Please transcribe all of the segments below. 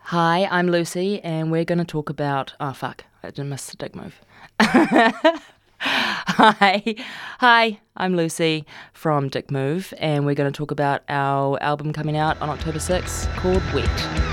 Hi, I'm Lucy, and we're going to talk about. Oh, fuck. I didn't miss the dick move. Hi, I'm Lucy from Dick Move, and we're going to talk about our album coming out on October 6th called Wet.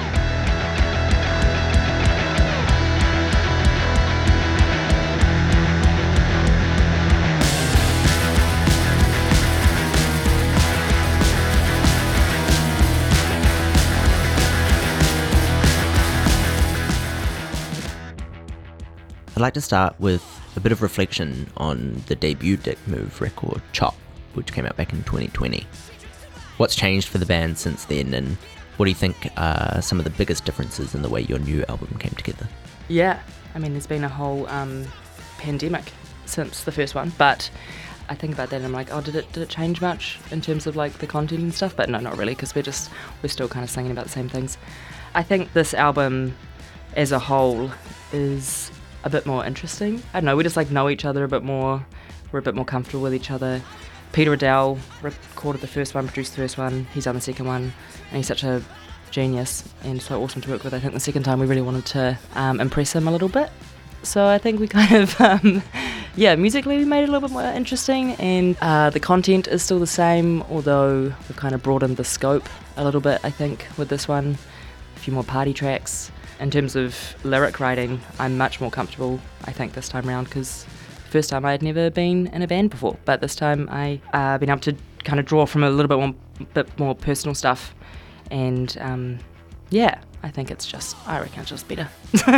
I'd like to start with a bit of reflection on the debut Dick Move record, Chop, which came out back in 2020. What's changed for the band since then, and what do you think are some of the biggest differences in the way your new album came together? Yeah, I mean, there's been a whole pandemic since the first one, but I think about that and I'm like, oh, did it change much in terms of like the content and stuff? But no, not really, because we're still kind of singing about the same things. I think this album as a whole is a bit more interesting. I don't know, we just like know each other a bit more. We're a bit more comfortable with each other. Peter Riddell recorded the first one, produced the first one. He's done the second one, and he's such a genius and so awesome to work with. I think the second time we really wanted to impress him a little bit. So I think we kind of, musically we made it a little bit more interesting, and the content is still the same, although we've kind of broadened the scope a little bit, I think, with this one. A few more party tracks. In terms of lyric writing, I'm much more comfortable, I think, this time around, because first time I had never been in a band before, but this time I been able to kind of draw from a little bit more personal stuff, and I think I reckon it's just better.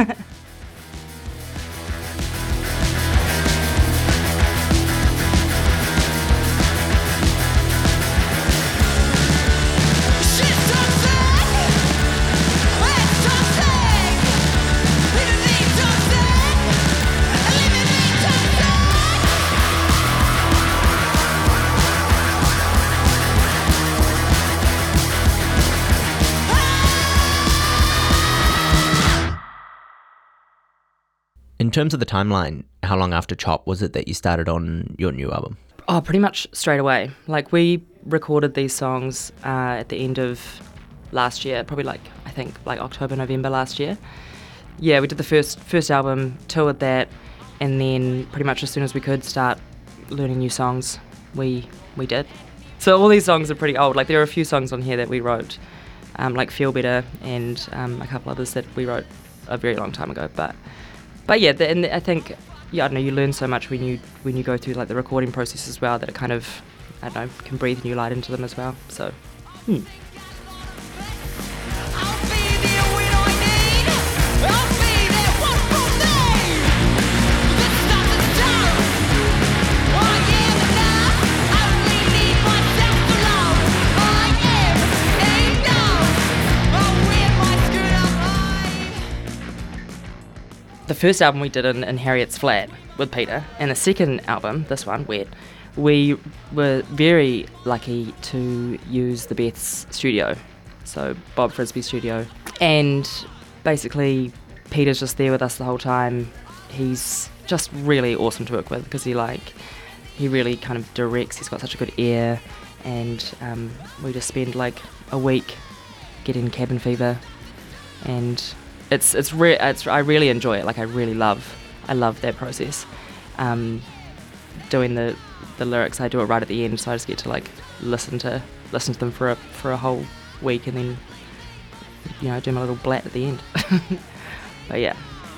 In terms of the timeline, how long after Chop was it that you started on your new album? Oh, pretty much straight away. Like, we recorded these songs at the end of last year, probably I think October, November last year. Yeah, we did the first album, toured that, and then pretty much as soon as we could start learning new songs, we did. So all these songs are pretty old. Like, there are a few songs on here that we wrote, like Feel Better, and a couple others that we wrote a very long time ago. But yeah, and I think, I don't know, you learn so much when you go through like the recording process as well, that it kind of, I don't know, can breathe new light into them as well. So, the first album we did in Harriet's flat with Peter, and the second album, this one, Wet, we were very lucky to use the Beth's studio, so Bob Frisby's studio. And basically, Peter's just there with us the whole time. He's just really awesome to work with, because he really kind of directs. He's got such a good ear, and we just spend like a week getting cabin fever, and I really enjoy it. Like, I love that process. Doing the lyrics, I do it right at the end, so I just get to like listen to them for a whole week, and then do my little blat at the end. But yeah.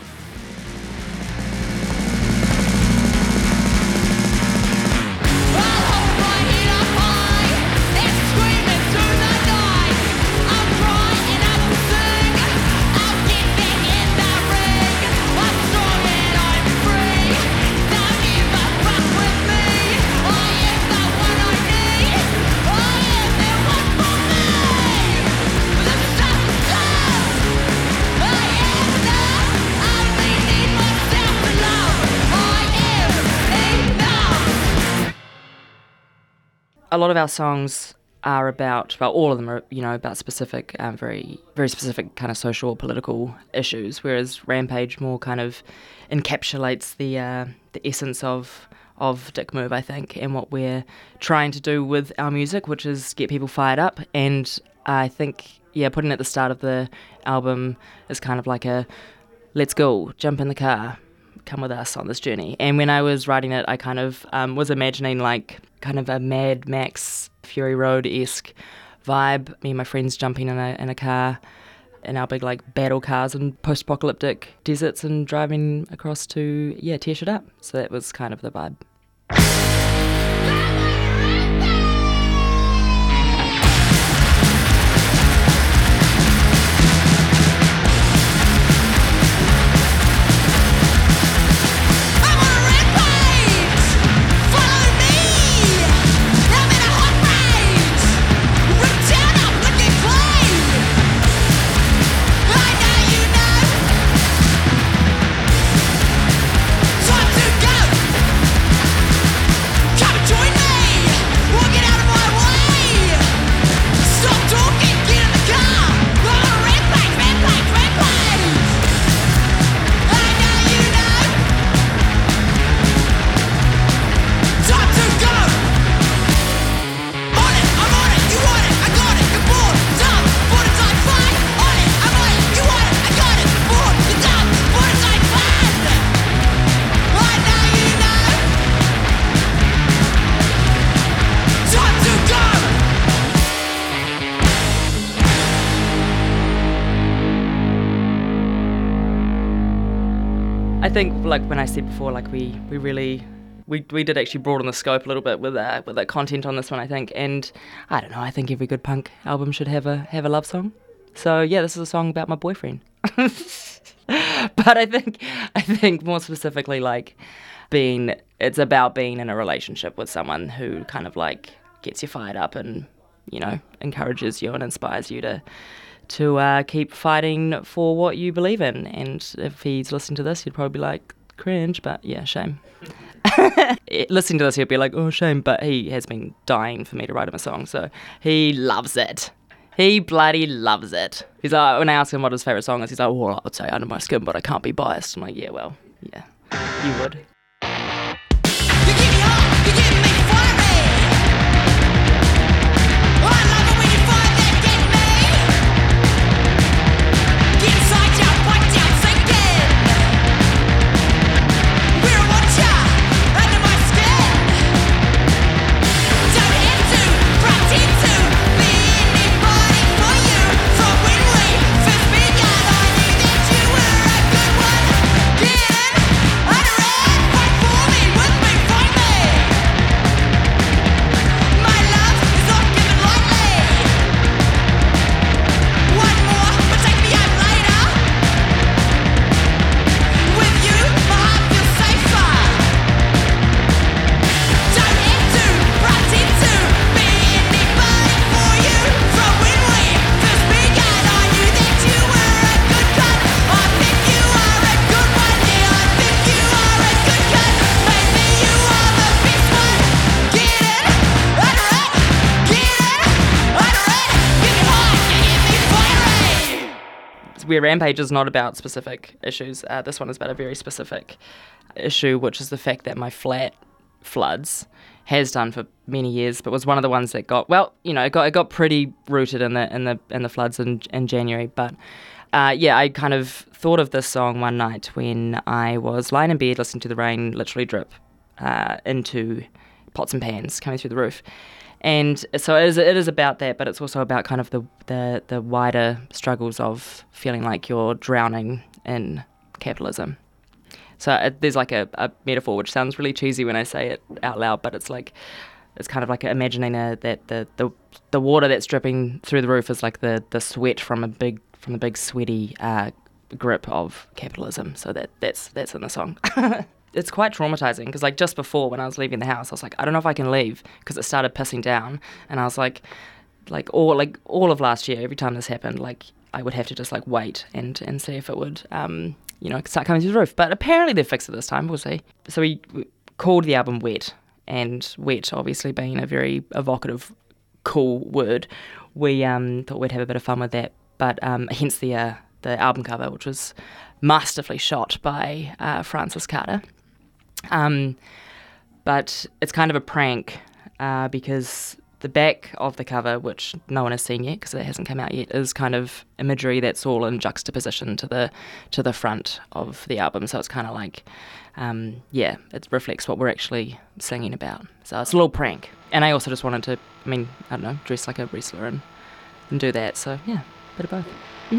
A lot of our songs are about, well, all of them are, about specific, very, very specific kind of social or political issues, whereas Rampage more kind of encapsulates the essence of Dick Move, I think, and what we're trying to do with our music, which is get people fired up. And I think, yeah, putting at the start of the album is kind of like a let's go, jump in the car, come with us on this journey. And when I was writing it, I kind of was imagining like kind of a Mad Max Fury Road-esque vibe. Me and my friends jumping in a car in our big like battle cars in post-apocalyptic deserts and driving across to, tear shit up. So that was kind of the vibe. I think, like when I said before, like we did actually broaden the scope a little bit with the content on this one, I think. And I don't know, I think every good punk album should have a love song. So yeah, this is a song about my boyfriend. But I think more specifically, like it's about being in a relationship with someone who kind of like gets you fired up and, you know, encourages you and inspires you to keep fighting for what you believe in. And if he's listening to this, he'd probably be like, cringe, but yeah, shame. Listening to this, he'll be like, oh, shame, but he has been dying for me to write him a song, so he loves it. He bloody loves it. He's like, when I ask him what his favourite song is, he's like, well, I would say Under My Skin, but I can't be biased. I'm like, yeah, well, yeah, you would. Where Rampage is not about specific issues, this one is about a very specific issue, which is the fact that my flat floods, has done for many years, but was one of the ones that got, well, you know, it got pretty rooted in the floods in January. But I kind of thought of this song one night when I was lying in bed listening to the rain literally drip into pots and pans coming through the roof. And so it is about that, but it's also about kind of the wider struggles of feeling like you're drowning in capitalism. So there's like a metaphor which sounds really cheesy when I say it out loud, but it's kind of like imagining that the water that's dripping through the roof is like the sweat from the big sweaty grip of capitalism. So that's in the song. It's quite traumatizing because like just before when I was leaving the house, I was like, I don't know if I can leave because it started pissing down, and I was like all of last year, every time this happened, like I would have to just like wait and see if it would start coming through the roof. But apparently they've fixed it this time. We'll see. So we called the album Wet, and wet obviously being a very evocative, cool word, we thought we'd have a bit of fun with that. But hence the album cover, which was masterfully shot by Francis Carter. But it's kind of a prank because the back of the cover, which no one has seen yet because it hasn't come out yet, is kind of imagery that's all in juxtaposition to the front of the album. So it's kind of like, it reflects what we're actually singing about. So it's a little prank. And I also just wanted to, I don't know, dress like a wrestler and do that. So yeah, bit of both. Mm-hmm.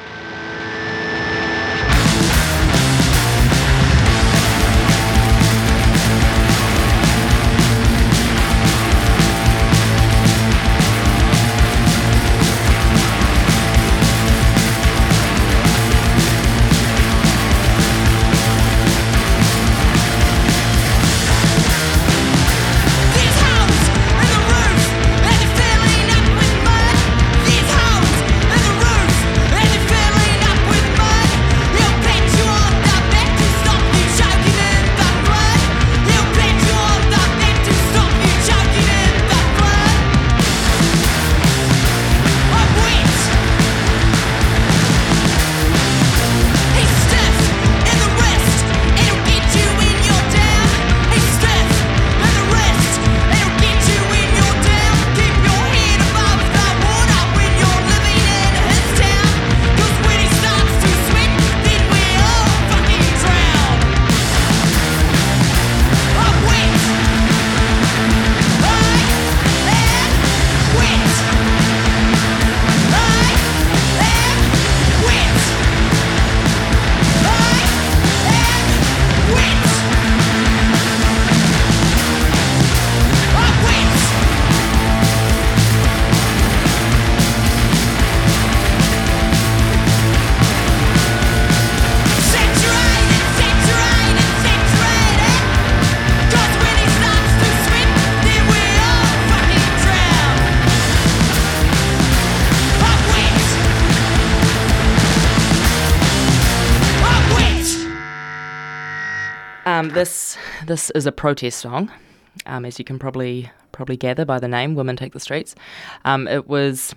This is a protest song, as you can probably gather by the name, Women Take the Streets. It was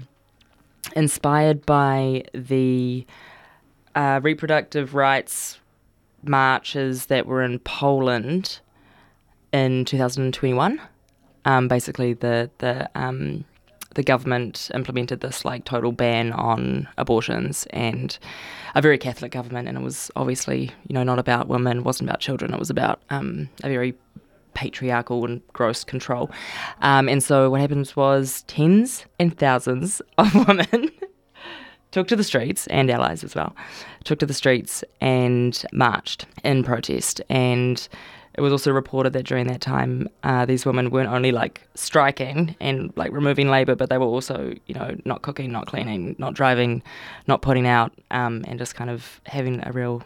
inspired by the reproductive rights marches that were in Poland in 2021. Basically, the government implemented this like total ban on abortions, and a very Catholic government, and it was obviously not about women, wasn't about children, it was about a very patriarchal and gross control. And so what happened was tens and thousands of women took to the streets, and allies as well, took to the streets and marched in protest. And it was also reported that during that time, these women weren't only like striking and like removing labour, but they were also, not cooking, not cleaning, not driving, not putting out, and just kind of having a real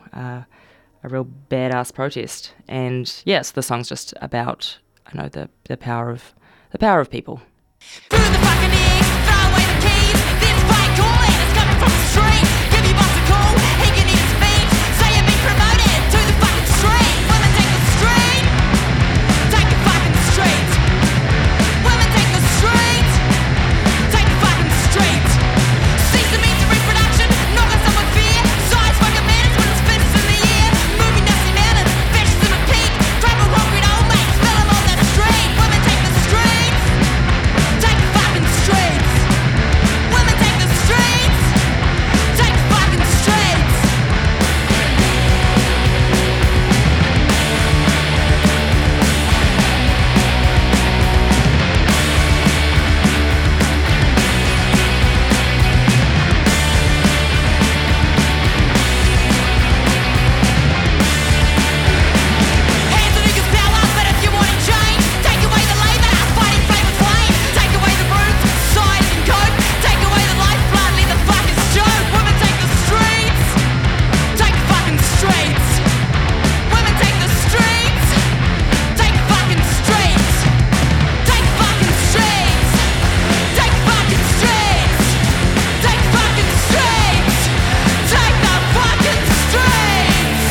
badass protest. And yes, the song's just about, the power of people. Through the fucking eggs, throw away the keys. This fight calling is coming from the street. Give your boss a call, he can eat his feet. Say you've been promoted to the fucking street. Women take the street. Take the fucking street. Women take the street. Take the fucking street. Cease the means of reproduction, knock on someone fear. Size fucking manners when it's fists in the air. Moving nasty mountains, fascism at peak. Travel concrete old mates, smell them on that street. Women take the street. Take the fucking streets. Women take the streets. Take the fucking streets. Hands on niggas' power, but if you want to change, take away the labour, fighting flame with flame. Take away the roots, signs and code. Take away the lifeblood, leave the fuckers joke. Women take the streets. Take the fucking streets. Women take the streets. Take the fucking streets. Take the fucking streets. Take the fucking streets. Take the fucking streets. Take the fucking streets.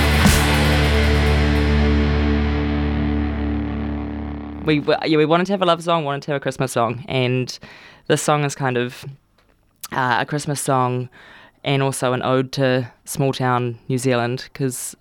We wanted to have a love song, wanted to have a Christmas song, and this song is kind of a Christmas song and also an ode to small town New Zealand, because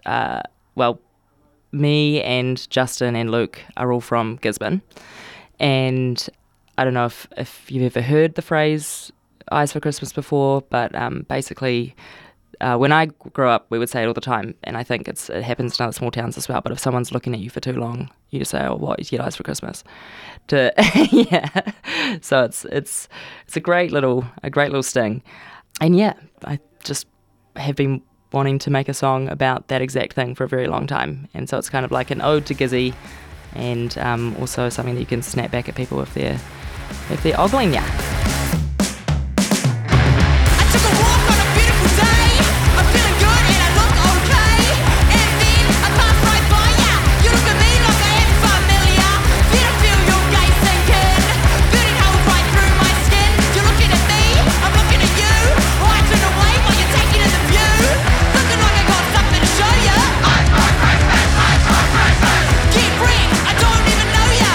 me and Justin and Luke are all from Gisborne, and I don't know if you've ever heard the phrase "Eyes for Christmas" before, but basically, when I grew up, we would say it all the time, and I think it happens in other small towns as well. But if someone's looking at you for too long, you just say, "Oh, what? You get eyes for Christmas?" Yeah. So it's a great little sting, and yeah, I just have been wanting to make a song about that exact thing for a very long time, and so it's kind of like an ode to Gizzy, and also something that you can snap back at people if they're ogling ya. I took a walk on a beautiful day. I'm feeling good and I look okay. And then I passed right by ya. You look at me like I am familiar. Then I feel your gaze sinking, burning holes right through my skin. You're looking at me, I'm looking at you. I turn away while you're taking in the view. Looking like I got something to show ya. Get ring, I don't even know ya.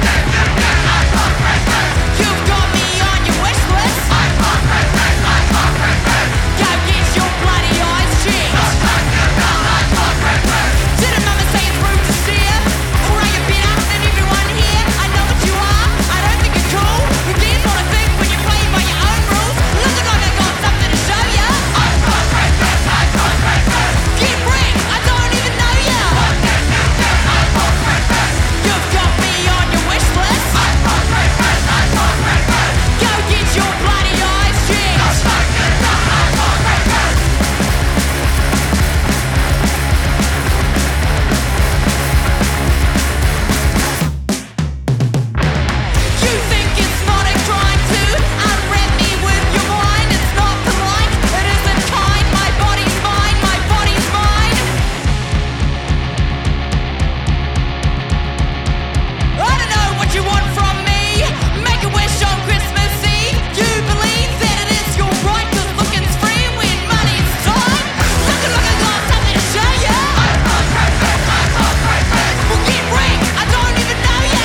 You've got me on your wish list. Go get your bloody eyes checked. Didn't mama say it's rude to stare? Or are you better than everyone here? I know what you are, I don't think you're cool. Who cares what I think when you're playing by your own rules? Looking like I got something to show ya. Get ring, I don't even know ya. You've got me on your wish list. Go get your bloody eyes checked. You think it's not a crime to unwrap me with your mind? It's not polite, it isn't kind. My body's mine, my body's mine. I don't know what you want from me. Make a wish on Christmas Eve. You believe that it is your right, 'cause looking's free when money's time. Looking like I got something to show ya. Well, get ring, I don't even know ya.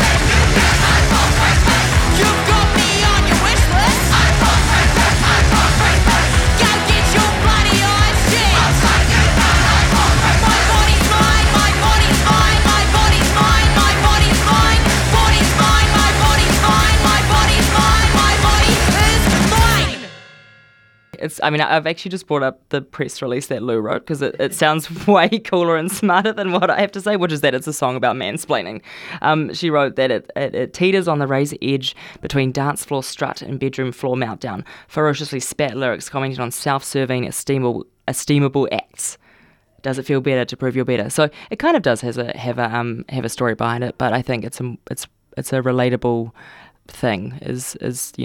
You've got me on your wish list. Go get your bloody eyes checked. My body's mine, my body's mine, my body's mine, my body's mine. Body's mine, my body's mine, my body's mine, my body is mine. I've actually just brought up the press release that Lou wrote because it sounds way cooler and smarter than what I have to say, which is that it's a song about mansplaining. She wrote that it teeters on the razor edge between dance floor strut and bedroom floor meltdown, ferociously spat lyrics commenting on self-serving, esteemable acts. Does it feel better to prove you're better? So it kind of does have a story behind it, but I think it's a relatable thing. Is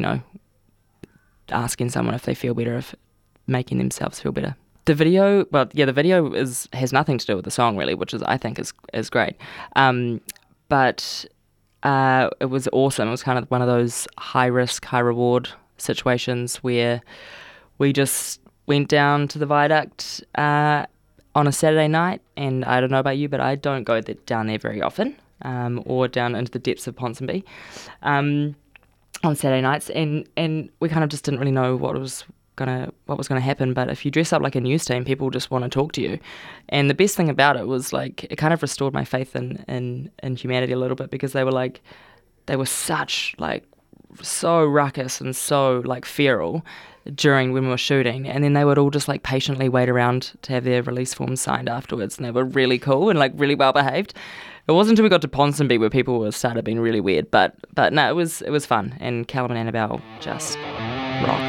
asking someone if they feel better, if making themselves feel better. The video has nothing to do with the song really, which I think is great. But it was awesome. It was kind of one of those high risk, high reward situations where we just went down to the Viaduct on a Saturday night, and I don't know about you, but I don't go down there very often, or down into the depths of Ponsonby on Saturday nights, and we kind of just didn't really know what was gonna happen. But if you dress up like a news team, people just want to talk to you. And the best thing about it was like it kind of restored my faith in humanity a little bit, because they were such like so ruckus and so like feral during when we were shooting, and then they would all just like patiently wait around to have their release forms signed afterwards, and they were really cool and like really well behaved. It wasn't until we got to Ponsonby where people started being really weird, but no, it was fun, and Callum and Annabelle just rock.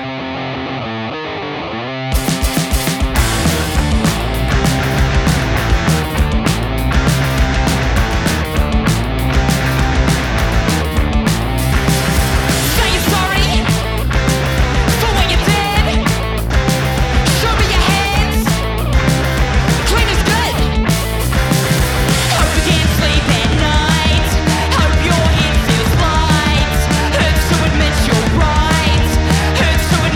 Hurts to admit you're right. Hurts to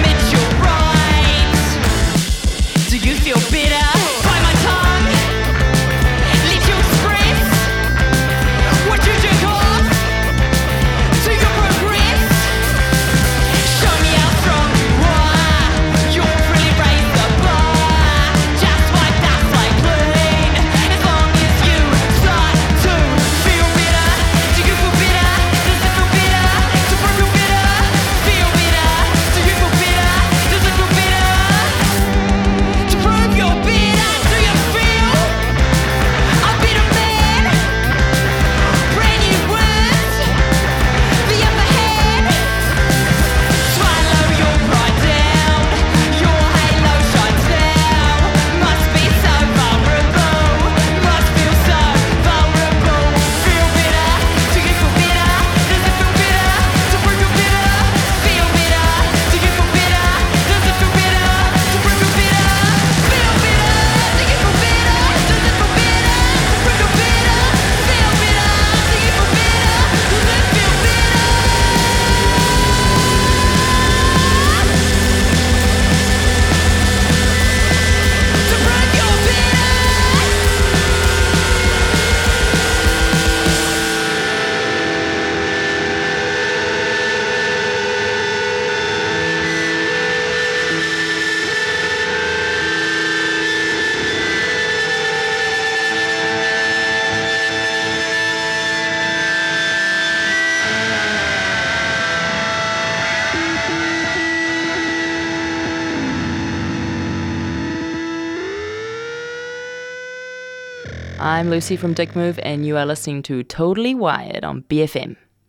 I'm Lucy from Dick Move, and you are listening to Totally Wired on BFM.